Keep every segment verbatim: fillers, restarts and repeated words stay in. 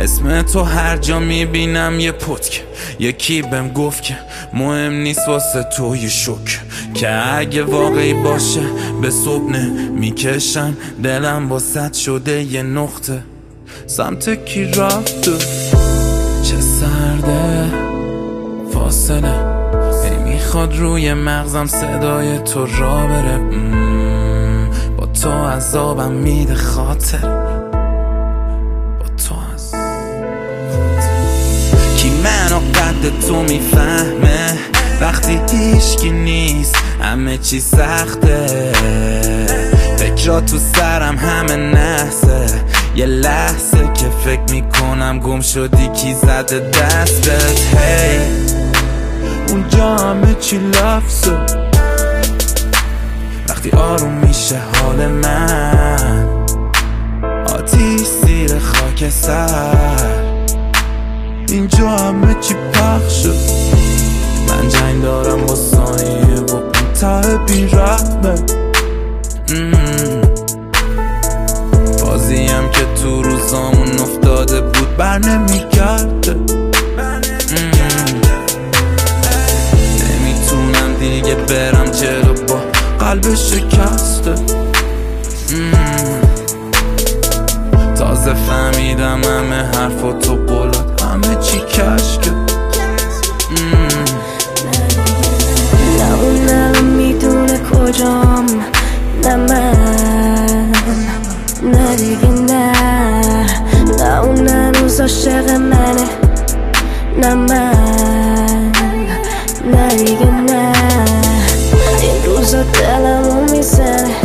اسم تو هر جا میبینم یه پتک. یکی بهم گفت که مهم نیست واسه تو یه شک، که اگه واقعی باشه به صبح میکشم دلم واسط شده یه نقطه. سمت کی رفته چه سرده فاصله، میخواد روی مغزم صدای تو را بره. با تو عذابم میده خاطر، با تو از کی منو قد تو میفهمه وقتی هیچکی نیست همه چی سخته. فکرها تو سرم همه نحسه، یه لحظه که فکر میکنم گم شدی کی زده دستت. هی اونجا همه چی لفظه، وقتی آروم میشه حال من آتیش زیر خاک سر. اینجا همه چی پخشه، من جنگ دارم با ثانیه و اون ته بی‌رحمه. بازیم که تو روزامون افتاده بود بر نمیگرده. نمیتونم دیگه برم جلو با قلب شکسته. تازه فهمیدم همه حرف و تو قولات همه چی کشکه. نه اون الان میدونه کجام، نه من، نه دیگه نه. نه اون هنوز عاشق منه، نه من، نه دیگه نه. این روزا دلمو میزنه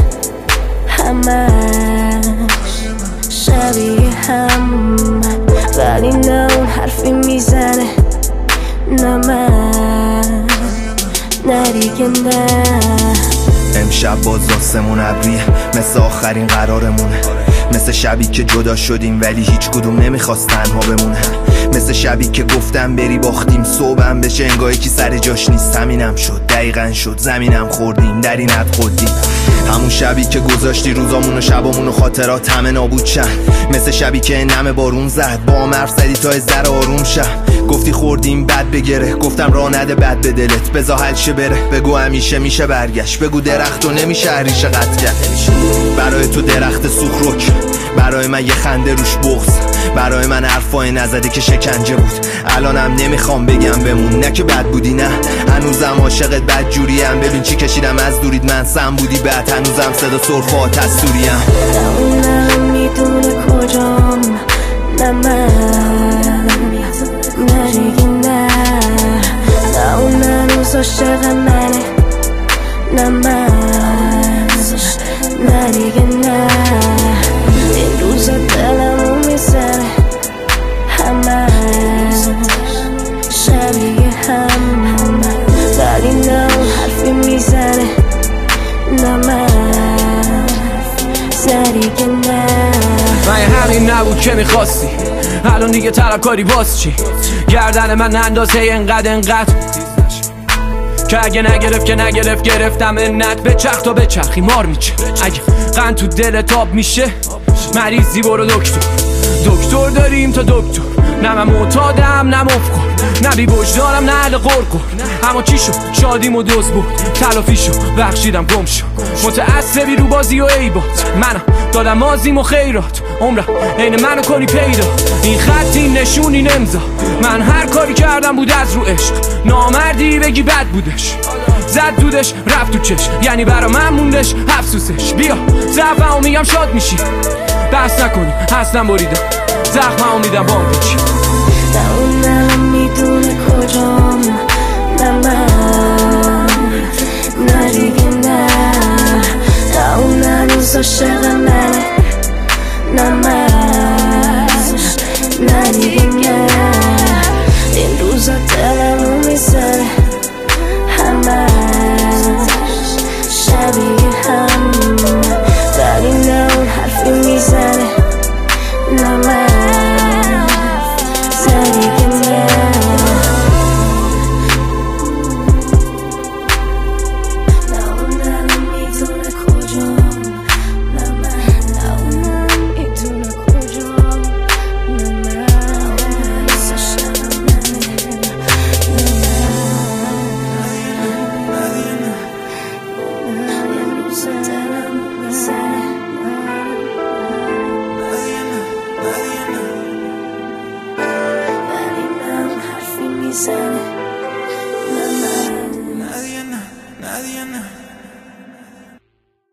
همش شبیه هم، ولی نه اون حرفی میزنه، نه من، نه دیگه نه. امشب باز آسمون ابریه مثل آخرین قرارمونه، مثل شبی که جدا شدیم ولی هیچ کدوم نمیخواست تنها بمونه، مثل شبی که گفتم بری باختیم صبحم بشه انگاه کی سر جاش نیست. همینم شد دقیقاً شد، زمینم خوردیم در این حد خودیم. همون شبی که گذاشتی روزامون و شبامون و خاطرات همه نابود شن، مثل شبی که نم بارون زد با هم حرف زدی تا از در آروم شن. گفتی خوردیم بد بگره، گفتم راه نده بد به دلت، بذار حل شه بره. بگو همیشه میشه برگشت، بگو درخت و نمیشه ریشه قطع کرد. برای تو درخت سوخروک، برای من یه خنده روش بغض، برای من حرفای نزده که شکنجه بود. الانم نمیخوام بگم بمون، نه که بد بودی نه هنوزم عاشقت بد جوریم. ببین چی کشیدم از دورید من سم بودی بعد هنوزم صدا سرفات از سوریم. نه اونم میدونه کجام، نه من، نه دیگه نه. نه اون هنوز عاشق منه، نه من، نه دیگه نه. این روزا دلمو میزنه همش شبیه هم، ولی نه اون حرفی میزنه، نه من، نه دیگه نه. من همین نبود که میخواستی، الان دیگه طلبکاری باز چی؟ گردن من اندازه انقدر انقدر که اگه نگرفت که نگرفت گرفتم انت. به چرخ تا به چرخی مار میچه، اگه قند تو دل تاب میشه مریضی برو دکتر. دکتر داریم تا دکتر، نه من معتادم نه مفکر، نه بی وجدانم نه اهل قرقر. اما چی شد شادیم و دوز بود، تلافی شد بخشیدم گم شد. متعصبی رو بازی و عیبات، منم دادم مازیم و خیرات. عمرم عین منو کنی پیدا، این خط این نشون این امضا. من هر کاری کردم بود از رو عشق، نامردی بگی بد بودش. زد دودش رفت تو چش، یعنی برا من موندش افسوسش. بیا زفمو میگم شاد میشی، دست نکنی اصلا بریدم زخممو میدم بام پیچی. نه اون الان میدونه کجام، نه من، نه دیگه نه. نه اون هنوز عاشق منه، نه من، نه دیگه نه. این روزا دلمو میزنه همش شبیه هم، ولی نه اون حرفی میزنه، نه من، نه دیگه نه. میزنه دلم میزنه ولی من حرفی میزنه نه نه nadie, na, nadie, na.